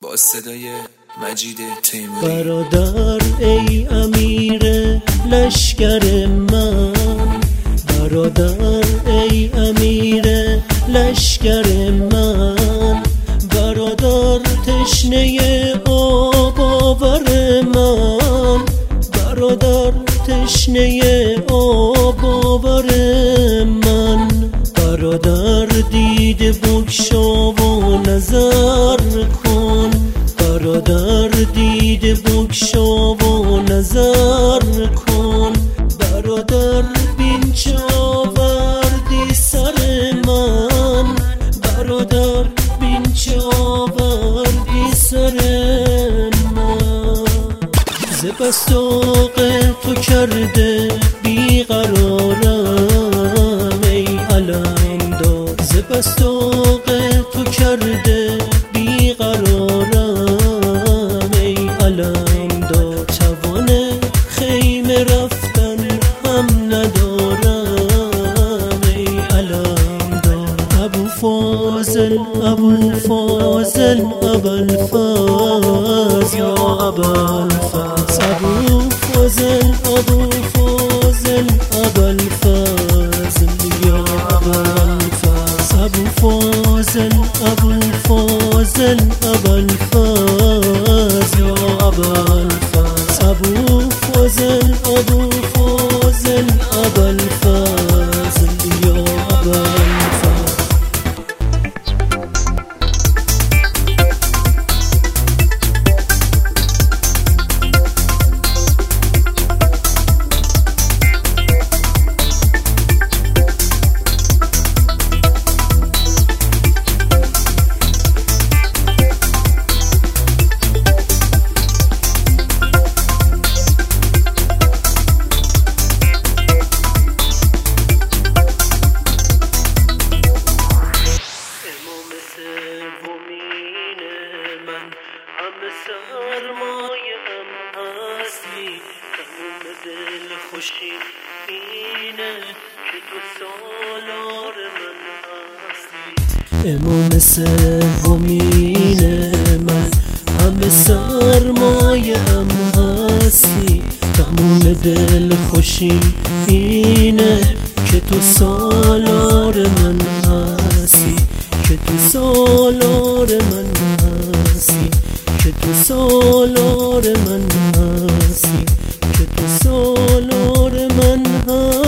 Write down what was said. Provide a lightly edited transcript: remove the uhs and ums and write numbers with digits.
با صدای مجید تیموری. برادر ای امیر لشکر من، برادر ای امیر لشکر من، برادر تشنه آب آور من، برادر تشنه آب آور من، برادر دیده بگشا و نظر کن، برادر دیده بگشا و نظر کن، برادر بین چه آوردی سر من، برادر بین چه آوردی سر من. ز بس طاق تو کرده بیقرارم ای علمدار، ز بس طاق تو کرده بیقرارم ای علمدار، توان خیمه رفتن هم ندارم ای علمدار. ابو فاضل ابو فاضل ابوالفضل یا ابوالفضل، ابو فاضل ابو فاضل ابوالفضل یا ابوالفضل، ابو فاضل ابو فاضل ابوالفضل یا ابوالفضل، ابو فاضل ابو فاضل ابوالفضل یا ابوالفضل. سرمایه‌ام هستی تموم دل خوشی اینه که تو سالار من هستی. امام سومین من همه سرمایه‌ام هستی تموم دل خوشی اینه که تو سالار من هستی، که تو سالار من هستی، که تو سالار من هستی، که تو سالار من هستی.